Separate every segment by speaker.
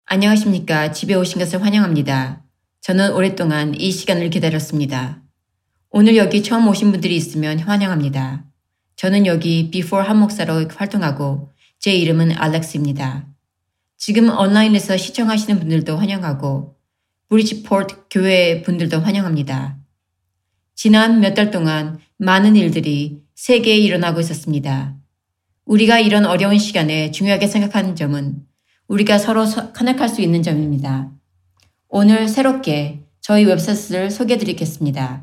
Speaker 1: 안녕하십니까. 집에 오신 것을 환영합니다. 저는 오랫동안 이 시간을 기다렸습니다. 오늘 여기 처음 오신 분들이 있으면 환영합니다. 저는 여기 Before 한 목사로 활동하고 제 이름은 알렉스입니다. 지금 온라인에서 시청하시는 분들도 환영하고 브리지포트 교회 분들도 환영합니다. 지난 몇 달 동안 많은 일들이 세계에 일어나고 있었습니다. 우리가 이런 어려운 시간에 중요하게 생각하는 점은 우리가 서로 커넥할 수 있는 점입니다. 오늘 새롭게 저희 웹사이트를 소개해 드리겠습니다.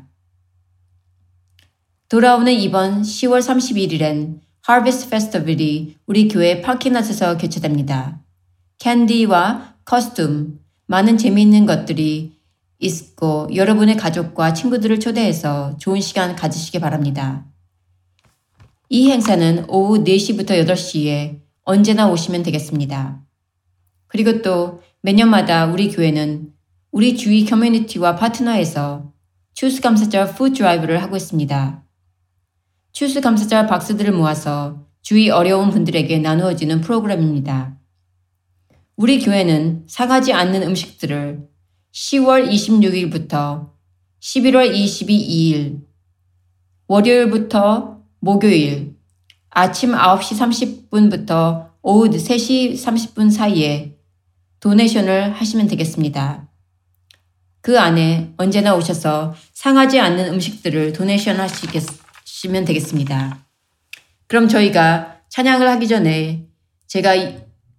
Speaker 1: 돌아오는 이번 10월 31일엔 Harvest Festival이 우리 교회 파킹랏에서 개최됩니다. 캔디와 커스튬, 많은 재미있는 것들이 있고 여러분의 가족과 친구들을 초대해서 좋은 시간 가지시기 바랍니다. 이 행사는 오후 4시부터 8시에 언제나 오시면 되겠습니다. 그리고 또 매년마다 우리 교회는 우리 주위 커뮤니티와 파트너에서 추수감사절 푸드 드라이브를 하고 있습니다. 추수감사절 박스들을 모아서 주위 어려운 분들에게 나누어지는 프로그램입니다. 우리 교회는 상하지 않는 음식들을 10월 26일부터 11월 22일 월요일부터 목요일 아침 9시 30분부터 오후 3시 30분 사이에 도네이션을 하시면 되겠습니다. 그 안에 언제나 오셔서 상하지 않는 음식들을 도네이션 하시면 되겠습니다. 그럼 저희가 찬양을 하기 전에 제가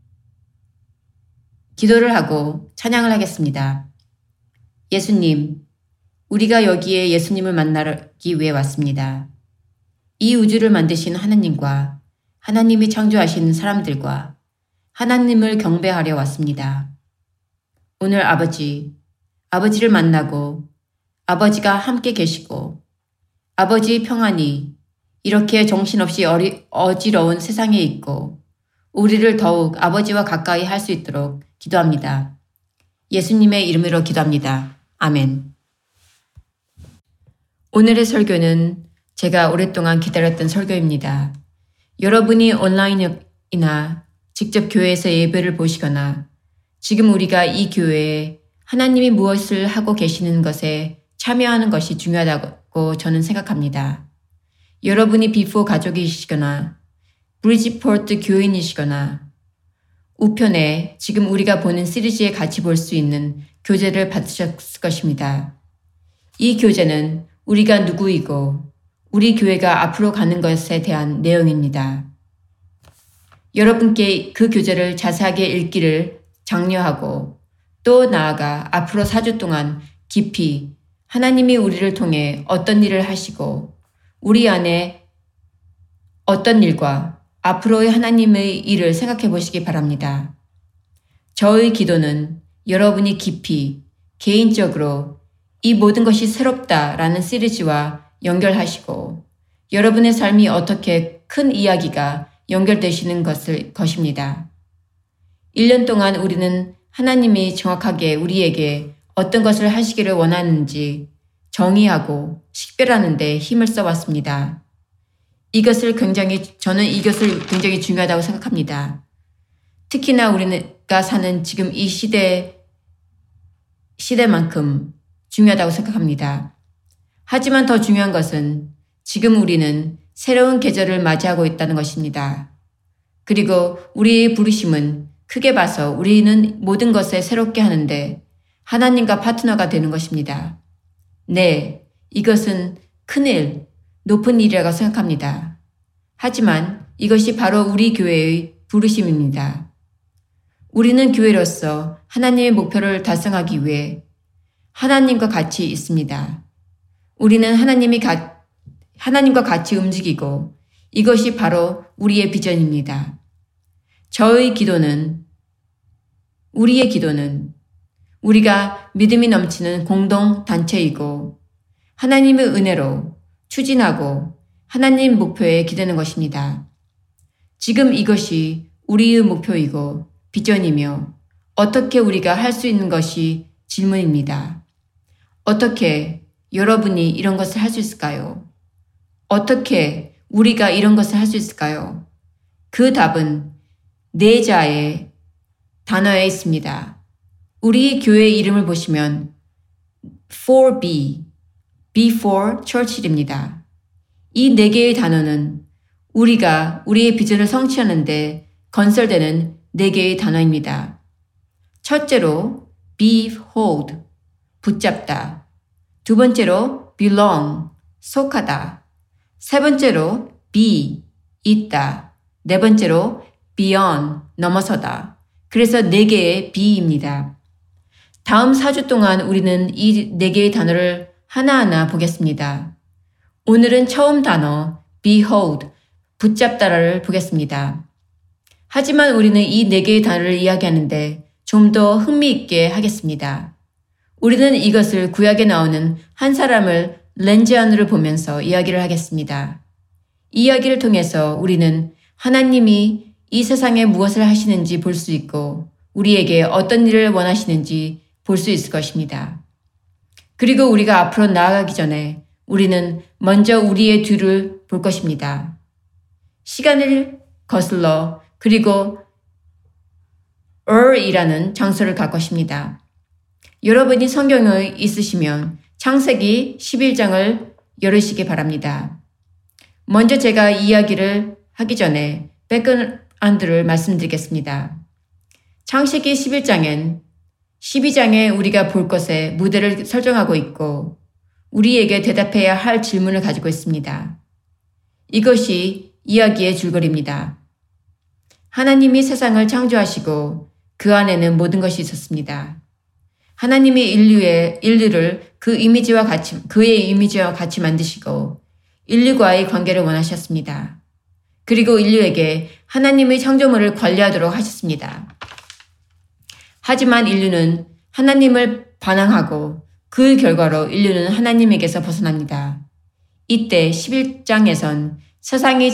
Speaker 1: 기도를 하고 찬양을 하겠습니다. 예수님, 우리가 여기에 예수님을 만나기 위해 왔습니다. 이 우주를 만드신 하나님과 하나님이 창조하신 사람들과 하나님을 경배하려 왔습니다. 오늘 아버지를 만나고 아버지가 함께 계시고 아버지의 평안이 이렇게 정신없이 어지러운 세상에 있고 우리를 더욱 아버지와 가까이 할 수 있도록 기도합니다. 예수님의 이름으로 기도합니다. 아멘. 오늘의 설교는 제가 오랫동안 기다렸던 설교입니다. 여러분이 온라인이나 직접 교회에서 예배를 보시거나 지금 우리가 이 교회에 하나님이 무엇을 하고 계시는 것에 참여하는 것이 중요하다고 저는 생각합니다. 여러분이 비포 가족이시거나 브리지포트 교인이시거나 우편에 지금 우리가 보는 시리즈에 같이 볼 수 있는 교재를 받으셨을 것입니다. 이 교재는 우리가 누구이고 우리 교회가 앞으로 가는 것에 대한 내용입니다. 여러분께 그 교재를 자세하게 읽기를 장려하고 또 나아가 앞으로 4주 동안 깊이 하나님이 우리를 통해 어떤 일을 하시고 우리 안에 어떤 일과 앞으로의 하나님의 일을 생각해 보시기 바랍니다. 저의 기도는 여러분이 깊이 개인적으로 이 모든 것이 새롭다라는 시리즈와 연결하시고 여러분의 삶이 어떻게 큰 이야기가 연결되시는 것입니다. 1년 동안 우리는 하나님이 정확하게 우리에게 어떤 것을 하시기를 원하는지 정의하고 식별하는 데 힘을 써왔습니다. 저는 이것을 굉장히 중요하다고 생각합니다. 특히나 우리가 사는 지금 이 시대만큼 중요하다고 생각합니다. 하지만 더 중요한 것은 지금 우리는 새로운 계절을 맞이하고 있다는 것입니다. 그리고 우리의 부르심은 크게 봐서 우리는 모든 것을 새롭게 하는데 하나님과 파트너가 되는 것입니다. 네, 이것은 큰일, 높은 일이라고 생각합니다. 하지만 이것이 바로 우리 교회의 부르심입니다. 우리는 교회로서 하나님의 목표를 달성하기 위해 하나님과 같이 있습니다. 우리는 하나님과 같이 움직이고 이것이 바로 우리의 비전입니다. 우리의 기도는 우리가 믿음이 넘치는 공동단체이고 하나님의 은혜로 추진하고 하나님 목표에 기대는 것입니다. 지금 이것이 우리의 목표이고 비전이며 어떻게 우리가 할 수 있는 것이 질문입니다. 어떻게 여러분이 이런 것을 할 수 있을까요? 어떻게 우리가 이런 것을 할 수 있을까요? 그 답은 내 자의 단어에 있습니다. 우리 교회 이름을 보시면 4B, B for Church입니다. 이 네 개의 단어는 우리가 우리의 비전을 성취하는데 건설되는 네 개의 단어입니다. 첫째로 be hold, 붙잡다. 두 번째로 belong, 속하다. 세 번째로 be, 있다. 네 번째로 beyond, 넘어서다. 그래서 네 개의 be입니다. 다음 4주 동안 우리는 이 네 개의 단어를 하나하나 보겠습니다. 오늘은 처음 단어 behold, 붙잡다를 보겠습니다. 하지만 우리는 이 네 개의 단어를 이야기하는데 좀 더 흥미있게 하겠습니다. 우리는 이것을 구약에 나오는 한 사람을 렌즈 안으로 보면서 이야기를 하겠습니다. 이 이야기를 통해서 우리는 하나님이 이 세상에 무엇을 하시는지 볼 수 있고 우리에게 어떤 일을 원하시는지 볼 수 있을 것입니다. 그리고 우리가 앞으로 나아가기 전에 우리는 먼저 우리의 뒤를 볼 것입니다. 시간을 거슬러 그리고 이라는 장소를 갈 것입니다. 여러분이 성경을 있으시면 창세기 11장을 열으시기 바랍니다. 먼저 제가 이야기를 하기 전에 백그라운드를 말씀드리겠습니다. 창세기 11장엔 12장에 우리가 볼 것에 무대를 설정하고 있고 우리에게 대답해야 할 질문을 가지고 있습니다. 이것이 이야기의 줄거리입니다. 하나님이 세상을 창조하시고 그 안에는 모든 것이 있었습니다. 하나님이 인류를 그의 이미지와 같이 만드시고 인류와의 관계를 원하셨습니다. 그리고 인류에게 하나님의 창조물을 관리하도록 하셨습니다. 하지만 인류는 하나님을 반항하고 그 결과로 인류는 하나님에게서 벗어납니다. 이때 11장에선 세상이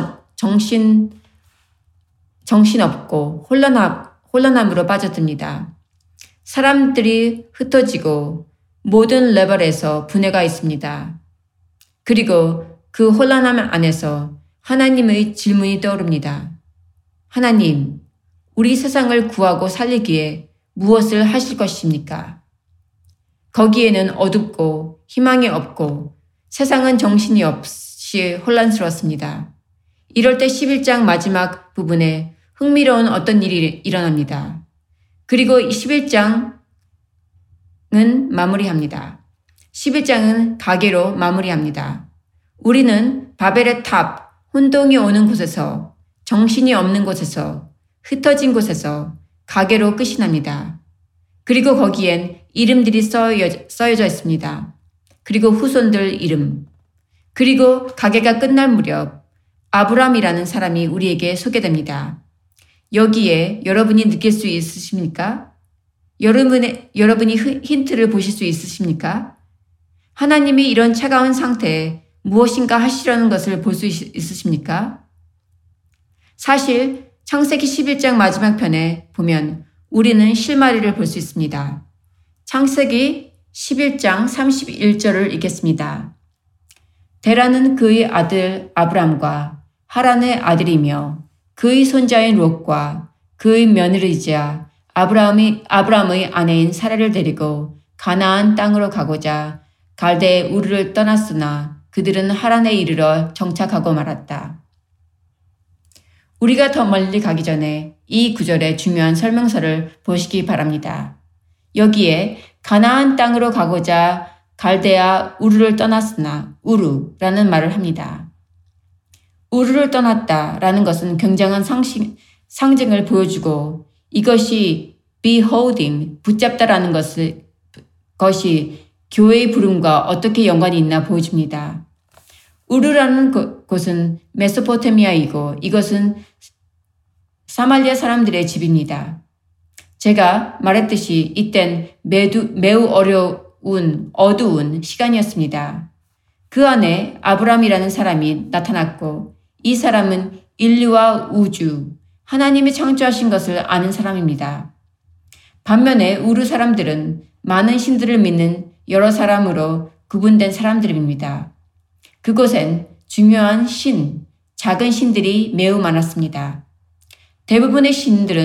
Speaker 1: 정신없고 혼란함으로 빠져듭니다. 사람들이 흩어지고 모든 레벨에서 분해가 있습니다. 그리고 그 혼란함 안에서 하나님의 질문이 떠오릅니다. 하나님, 우리 세상을 구하고 살리기에 무엇을 하실 것입니까? 거기에는 어둡고 희망이 없고 세상은 정신이 없이 혼란스러웠습니다. 이럴 때 11장 마지막 부분에 흥미로운 어떤 일이 일어납니다. 그리고 11장은 마무리합니다. 11장은 가계로 마무리합니다. 우리는 바벨의 탑, 혼동이 오는 곳에서, 정신이 없는 곳에서, 흩어진 곳에서 가계로 끝이 납니다. 그리고 거기엔 이름들이 써여져 있습니다. 그리고 후손들 이름. 그리고 가계가 끝날 무렵 아브람이라는 사람이 우리에게 소개됩니다. 여기에 여러분이 느낄 수 있으십니까? 여러분이 힌트를 보실 수 있으십니까? 하나님이 이런 차가운 상태에 무엇인가 하시려는 것을 볼 수 있으십니까? 사실 창세기 11장 마지막 편에 보면 우리는 실마리를 볼 수 있습니다. 창세기 11장 31절을 읽겠습니다. 데라는 그의 아들 아브람과 하란의 아들이며 그의 손자인 롯과 그의 며느리이자 아브람의 아내인 사라를 데리고 가나안 땅으로 가고자 갈대 우르를 떠났으나 그들은 하란에 이르러 정착하고 말았다. 우리가 더 멀리 가기 전에 이 구절의 중요한 설명서를 보시기 바랍니다. 여기에 가나안 땅으로 가고자 갈대아 우르를 떠났으나 우르라는 말을 합니다. 우르를 떠났다라는 것은 굉장한 상징을 보여주고 이것이 beholding, 붙잡다라는 것이 교회의 부름과 어떻게 연관이 있나 보여줍니다. 우르라는 곳은 메소포타미아이고 이것은 사말리아 사람들의 집입니다. 제가 말했듯이 이땐 매우 어두운 시간이었습니다. 그 안에 아브람이라는 사람이 나타났고 이 사람은 인류와 우주, 하나님이 창조하신 것을 아는 사람입니다. 반면에 우르 사람들은 많은 신들을 믿는 여러 사람으로 구분된 사람들입니다. 그곳엔 중요한 작은 신들이 매우 많았습니다. 대부분의 신들은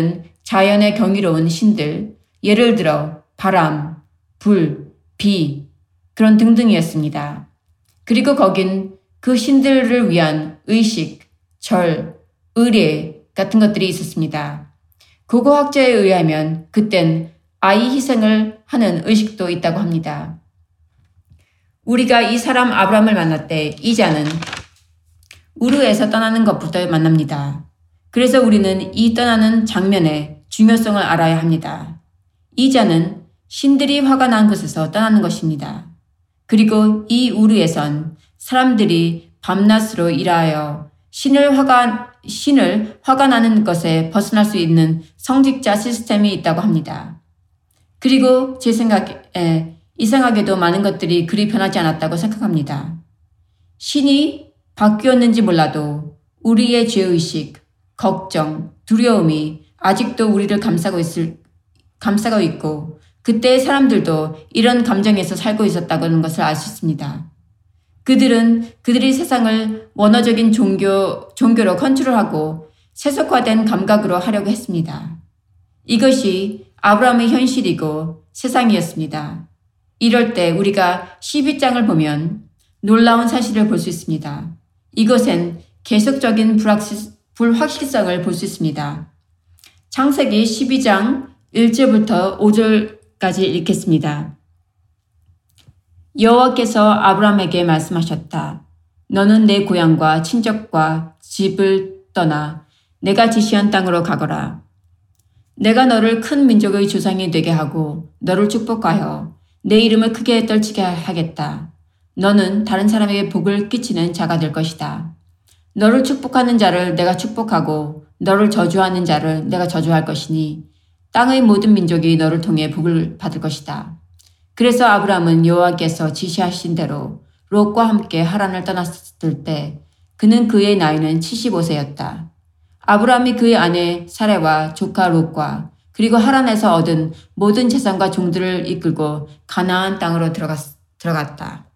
Speaker 1: 자연의 경이로운 신들, 예를 들어 바람, 불, 비, 그런 등등이었습니다. 그리고 거긴 그 신들을 위한 의식, 절, 의례 같은 것들이 있었습니다. 고고학자에 의하면 그땐 아이 희생을 하는 의식도 있다고 합니다. 우리가 이 사람 아브람을 만날 때 이자는 우르에서 떠나는 것부터 만납니다. 그래서 우리는 이 떠나는 장면의 중요성을 알아야 합니다. 이자는 신들이 화가 난 곳에서 떠나는 것입니다. 그리고 이 우르에선 사람들이 밤낮으로 일하여 신을 화가 나는 것에 벗어날 수 있는 성직자 시스템이 있다고 합니다. 그리고 제 생각에 이상하게도 많은 것들이 그리 변하지 않았다고 생각합니다. 신이 바뀌었는지 몰라도 우리의 죄의식, 걱정, 두려움이 아직도 우리를 감싸고 있고 그때의 사람들도 이런 감정에서 살고 있었다는 것을 알 수 있습니다. 그들은 그들이 세상을 원어적인 종교로 컨트롤하고 세속화된 감각으로 하려고 했습니다. 이것이 아브라함의 현실이고 세상이었습니다. 이럴 때 우리가 12장을 보면 놀라운 사실을 볼 수 있습니다. 이것엔 계속적인 불확실성을 볼 수 있습니다. 창세기 12장 1절부터 5절까지 읽겠습니다. 여호와께서 아브라함에게 말씀하셨다. 너는 내 고향과 친척과 집을 떠나 내가 지시한 땅으로 가거라. 내가 너를 큰 민족의 조상이 되게 하고 너를 축복하여 내 이름을 크게 떨치게 하겠다. 너는 다른 사람에게 복을 끼치는 자가 될 것이다. 너를 축복하는 자를 내가 축복하고 너를 저주하는 자를 내가 저주할 것이니 땅의 모든 민족이 너를 통해 복을 받을 것이다. 그래서 아브라함은 여호와께서 지시하신 대로 롯과 함께 하란을 떠났을 때 그는 그의 나이는 75세였다. 아브라함이 그의 아내 사레와 조카 롯과 그리고 하란에서 얻은 모든 재산과 종들을 이끌고 가나안 땅으로 들어갔다.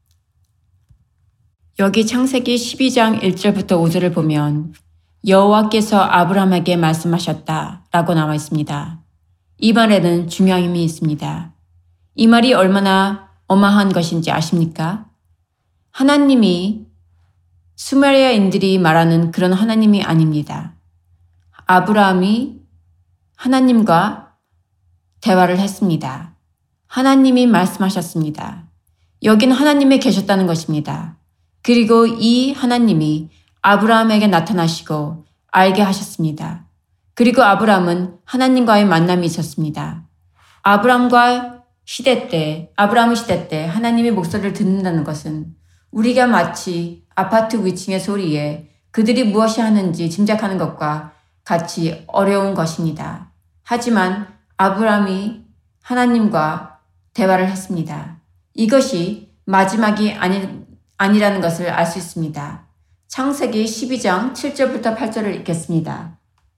Speaker 1: 여기 창세기 12장 1절부터 5절을 보면 여호와께서 아브라함에게 말씀하셨다 라고 나와 있습니다. 이 말에는 중요한 의미 있습니다. 이 말이 얼마나 어마한 것인지 아십니까? 하나님이 수메리아인들이 말하는 그런 하나님이 아닙니다. 아브라함이 하나님과 대화를 했습니다. 하나님이 말씀하셨습니다. 여긴 하나님이 계셨다는 것입니다. 그리고 이 하나님이 아브라함에게 나타나시고 알게 하셨습니다. 그리고 아브라함은 하나님과의 만남이 있었습니다. 아브라함의 시대 때 하나님의 목소리를 듣는다는 것은 우리가 마치 아파트 위층의 소리에 그들이 무엇이 하는지 짐작하는 것과 같이 어려운 것입니다. 하지만 아브라함이 하나님과 대화를 했습니다. 이것이 마지막이 아니라는 것을 알 수 있습니다. 창세기 12장 7절부터 8절을 읽겠습니다.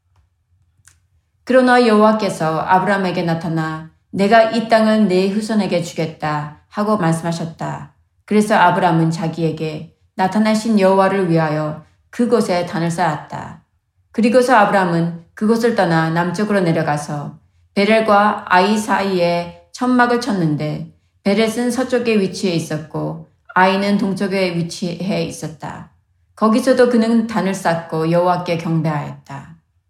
Speaker 1: 그러나 여호와께서 아브라함에게 나타나 내가 이 땅을 내 후손에게 주겠다 하고 말씀하셨다. 그래서 아브라함은 자기에게 나타나신 여호와를 위하여 그곳에 단을 쌓았다. 그리고서 아브라함은 그곳을 떠나 남쪽으로 내려가서 베렐과 아이 사이에 천막을 쳤는데 베렛은 서쪽에 위치해 있었고 아이는 동쪽에 위치해 있었다. 거기서도 그는 단을 쌓고 여호와께 경배하였다.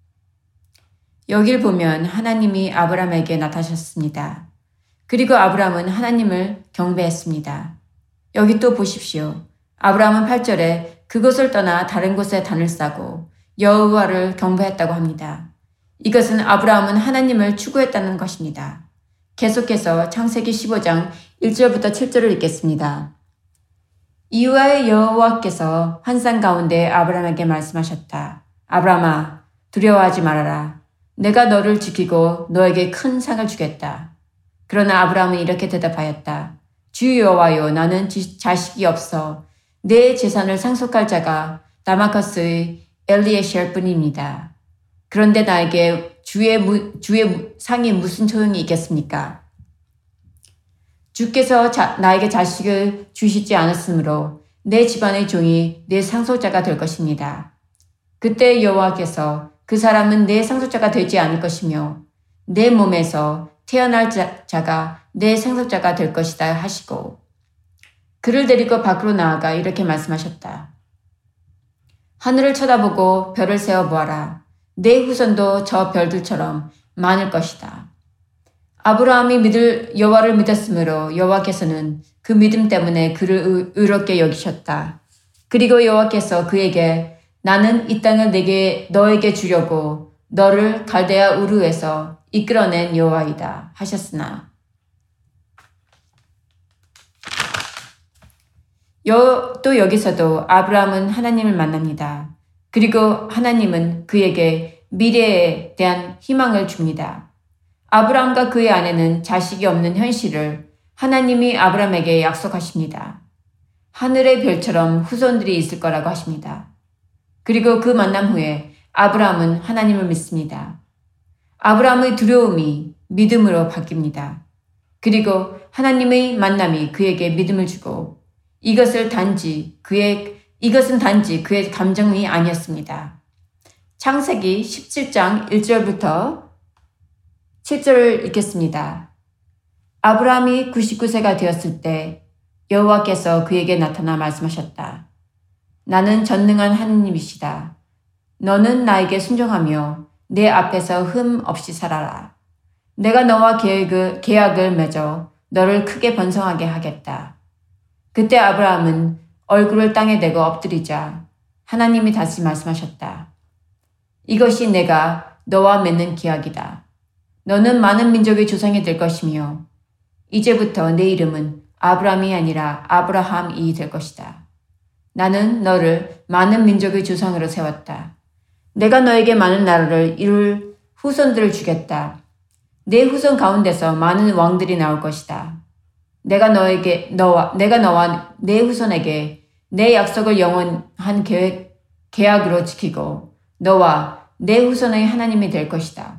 Speaker 1: 여길 보면 하나님이 아브라함에게 나타나셨습니다. 그리고 아브라함은 하나님을 경배했습니다. 여기 또 보십시오. 아브라함은 8절에 그곳을 떠나 다른 곳에 단을 쌓고 여호와를 경배했다고 합니다. 이것은 아브라함은 하나님을 추구했다는 것입니다. 계속해서 창세기 15장 1절부터 7절을 읽겠습니다. 이후에 여호와께서 환상 가운데 아브라함에게 말씀하셨다. 아브라함아, 두려워하지 말아라. 내가 너를 지키고 너에게 큰 상을 주겠다. 그러나 아브라함은 이렇게 대답하였다. 주 여호와여, 나는 자식이 없어 내 재산을 상속할 자가 다마커스의 엘리에셀 뿐입니다. 그런데 나에게 주의 상이 무슨 소용이 있겠습니까? 주께서 나에게 자식을 주시지 않았으므로 내 집안의 종이 내 상속자가 될 것입니다. 그때 여호와께서 그 사람은 내 상속자가 되지 않을 것이며 내 몸에서 태어날 자가 내 상속자가 될 것이다 하시고 그를 데리고 밖으로 나아가 이렇게 말씀하셨다. 하늘을 쳐다보고 별을 세어 보아라. 내 후손도 저 별들처럼 많을 것이다. 아브라함이 여호와를 믿었으므로 여호와께서는 그 믿음 때문에 그를 의롭게 여기셨다. 그리고 여호와께서 그에게 나는 이 땅을 너에게 주려고 너를 갈대아 우르에서 이끌어낸 여호와이다 하셨으나 또 여기서도 아브라함은 하나님을 만납니다. 그리고 하나님은 그에게 미래에 대한 희망을 줍니다. 아브라함과 그의 아내는 자식이 없는 현실을 하나님이 아브라함에게 약속하십니다. 하늘의 별처럼 후손들이 있을 거라고 하십니다. 그리고 그 만남 후에 아브라함은 하나님을 믿습니다. 아브라함의 두려움이 믿음으로 바뀝니다. 그리고 하나님의 만남이 그에게 믿음을 주고 이것은 단지 그의 감정이 아니었습니다. 창세기 17장 1절부터 7절을 읽겠습니다. 아브라함이 99세가 되었을 때 여호와께서 그에게 나타나 말씀하셨다. 나는 전능한 하나님이시다. 너는 나에게 순종하며 내 앞에서 흠 없이 살아라. 내가 너와 계약을 맺어 너를 크게 번성하게 하겠다. 그때 아브라함은 얼굴을 땅에 대고 엎드리자 하나님이 다시 말씀하셨다. 이것이 내가 너와 맺는 계약이다. 너는 많은 민족의 조상이 될 것이며 이제부터 내 이름은 아브라함이 아니라 아브라함이 될 것이다. 나는 너를 많은 민족의 조상으로 세웠다. 내가 너에게 많은 나라를 이룰 후손들을 주겠다. 내 후손 가운데서 많은 왕들이 나올 것이다. 내가 너와 내 후손에게 내 약속을 영원한 계약으로 지키고 너와 내 후손의 하나님이 될 것이다.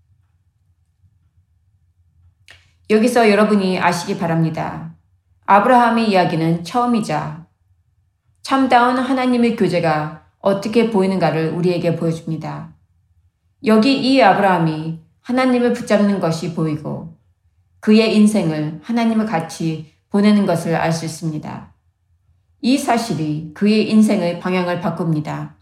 Speaker 1: 여기서 여러분이 아시기 바랍니다. 아브라함의 이야기는 처음이자 참다운 하나님의 교제가 어떻게 보이는가를 우리에게 보여줍니다. 여기 이 아브라함이 하나님을 붙잡는 것이 보이고 그의 인생을 하나님과 같이 보내는 것을 알 수 있습니다. 이 사실이 그의 인생의 방향을 바꿉니다.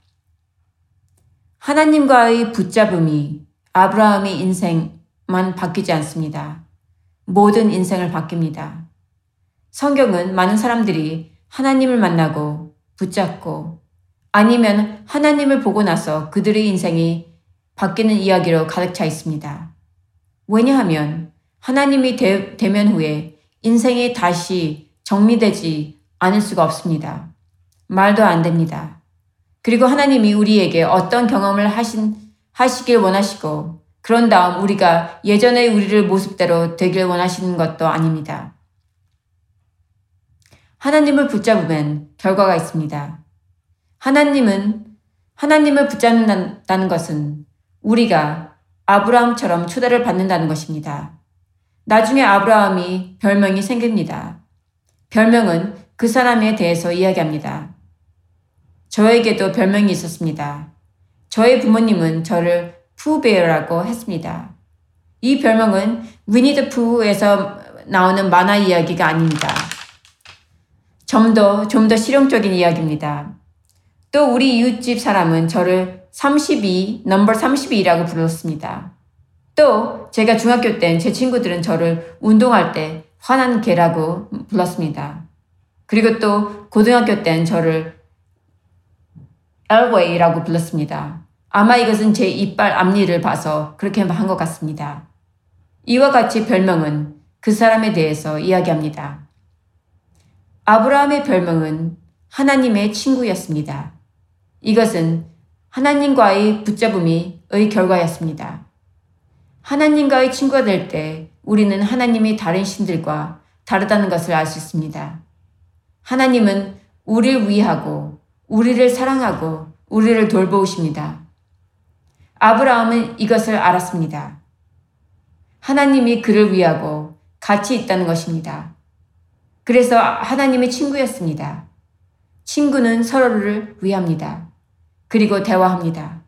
Speaker 1: 하나님과의 붙잡음이 아브라함의 인생만 바뀌지 않습니다. 모든 인생을 바뀝니다. 성경은 많은 사람들이 하나님을 만나고 붙잡고 아니면 하나님을 보고 나서 그들의 인생이 바뀌는 이야기로 가득 차 있습니다. 왜냐하면 하나님이 대면 후에 인생이 다시 정리되지 않을 수가 없습니다. 말도 안 됩니다. 그리고 하나님이 우리에게 어떤 경험을 하시길 원하시고 그런 다음 우리가 예전의 우리를 모습대로 되길 원하시는 것도 아닙니다. 하나님을 붙잡으면 결과가 있습니다. 하나님을 붙잡는다는 것은 우리가 아브라함처럼 초대를 받는다는 것입니다. 나중에 아브라함이 별명이 생깁니다. 별명은 그 사람에 대해서 이야기합니다. 저에게도 별명이 있었습니다. 저의 부모님은 저를 푸베어라고 했습니다. 이 별명은 위니 더 푸에서 나오는 만화 이야기가 아닙니다. 좀 더 실용적인 이야기입니다. 또 우리 이웃집 사람은 저를 넘버 32라고 불렀습니다. 또 제가 중학교 땐 제 친구들은 저를 운동할 때 화난 개라고 불렀습니다. 그리고 또 고등학교 땐 저를 엘웨이라고 불렀습니다. 아마 이것은 제 이빨 앞니를 봐서 그렇게 한 것 같습니다. 이와 같이 별명은 그 사람에 대해서 이야기합니다. 아브라함의 별명은 하나님의 친구였습니다. 이것은 하나님과의 붙잡음의 결과였습니다. 하나님과의 친구가 될 때 우리는 하나님이 다른 신들과 다르다는 것을 알 수 있습니다. 하나님은 우리를 위하고 우리를 사랑하고 우리를 돌보십니다. 아브라함은 이것을 알았습니다. 하나님이 그를 위하고 같이 있다는 것입니다. 그래서 하나님의 친구였습니다. 친구는 서로를 위합니다. 그리고 대화합니다.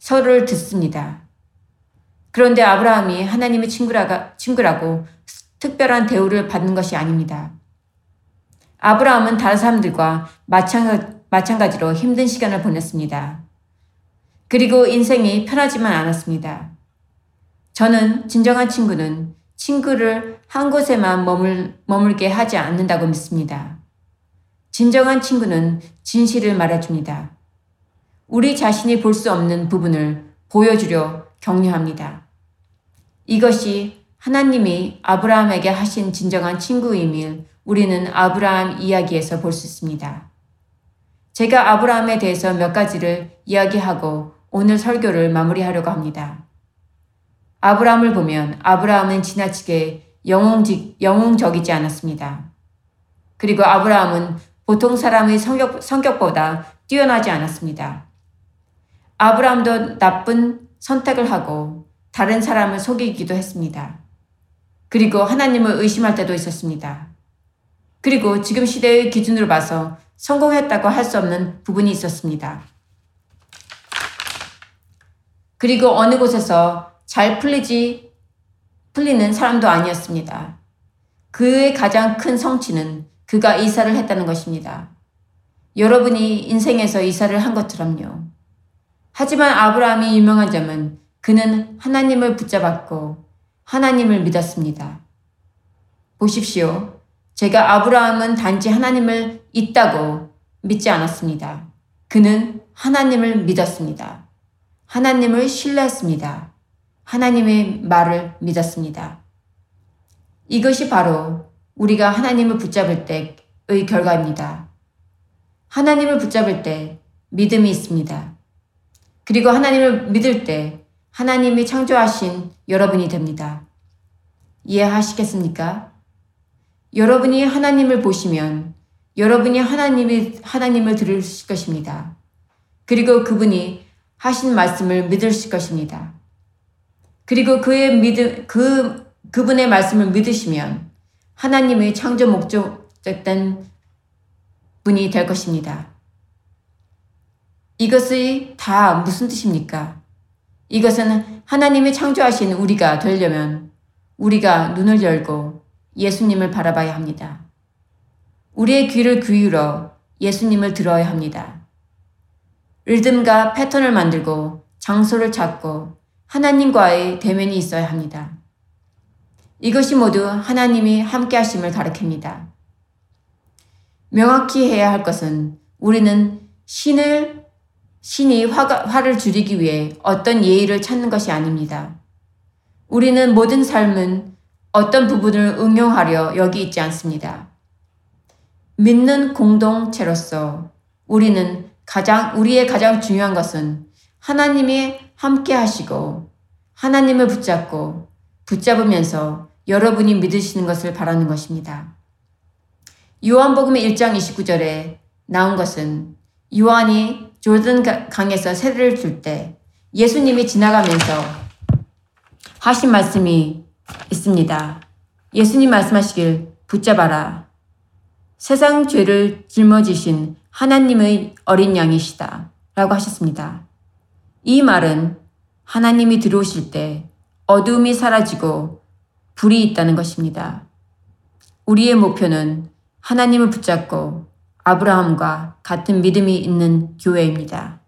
Speaker 1: 서로를 듣습니다. 그런데 아브라함이 하나님의 친구라고 특별한 대우를 받는 것이 아닙니다. 아브라함은 다른 사람들과 마찬가지로 힘든 시간을 보냈습니다. 그리고 인생이 편하지만 않았습니다. 저는 진정한 친구는 친구를 한 곳에만 머물게 하지 않는다고 믿습니다. 진정한 친구는 진실을 말해줍니다. 우리 자신이 볼 수 없는 부분을 보여주려 격려합니다. 이것이 하나님이 아브라함에게 하신 진정한 친구임을 우리는 아브라함 이야기에서 볼 수 있습니다. 제가 아브라함에 대해서 몇 가지를 이야기하고 오늘 설교를 마무리하려고 합니다. 아브라함을 보면 아브라함은 지나치게 영웅적이지 않았습니다. 그리고 아브라함은 보통 사람의 성격보다 뛰어나지 않았습니다. 아브라함도 나쁜 선택을 하고 다른 사람을 속이기도 했습니다. 그리고 하나님을 의심할 때도 있었습니다. 그리고 지금 시대의 기준으로 봐서 성공했다고 할 수 없는 부분이 있었습니다. 그리고 어느 곳에서 잘 풀리는 사람도 아니었습니다. 그의 가장 큰 성취는 그가 이사를 했다는 것입니다. 여러분이 인생에서 이사를 한 것처럼요. 하지만 아브라함이 유명한 점은 그는 하나님을 붙잡았고 하나님을 믿었습니다. 보십시오. 제가 아브라함은 단지 하나님을 있다고 믿지 않았습니다. 그는 하나님을 믿었습니다. 하나님을 신뢰했습니다. 하나님의 말을 믿었습니다. 이것이 바로 우리가 하나님을 붙잡을 때의 결과입니다. 하나님을 붙잡을 때 믿음이 있습니다. 그리고 하나님을 믿을 때 하나님이 창조하신 여러분이 됩니다. 이해하시겠습니까? 여러분이 하나님을 보시면 여러분이 하나님을 들으실 것입니다. 그리고 그분이 하신 말씀을 믿으실 것입니다. 그리고 그분의 말씀을 믿으시면 하나님의 창조 목적된 분이 될 것입니다. 이것이 다 무슨 뜻입니까? 이것은 하나님이 창조하신 우리가 되려면 우리가 눈을 열고 예수님을 바라봐야 합니다. 우리의 귀를 기울여 예수님을 들어야 합니다. 리듬과 패턴을 만들고 장소를 찾고 하나님과의 대면이 있어야 합니다. 이것이 모두 하나님이 함께 하심을 가리킵니다. 명확히 해야 할 것은 우리는 신이 화를 줄이기 위해 어떤 예의를 찾는 것이 아닙니다. 우리는 모든 삶은 어떤 부분을 응용하려 여기 있지 않습니다. 믿는 공동체로서 우리의 가장 중요한 것은 하나님이 함께 하시고 하나님을 붙잡으면서 여러분이 믿으시는 것을 바라는 것입니다. 요한복음 1장 29절에 나온 것은 요한이 조르단 강에서 세례를 줄 때 예수님이 지나가면서 하신 말씀이 있습니다. 예수님 말씀하시길 붙잡아라. 세상 죄를 짊어지신 하나님의 어린 양이시다 라고 하셨습니다. 이 말은 하나님이 들어오실 때 어두움이 사라지고 불이 있다는 것입니다. 우리의 목표는 하나님을 붙잡고 아브라함과 같은 믿음이 있는 교회입니다.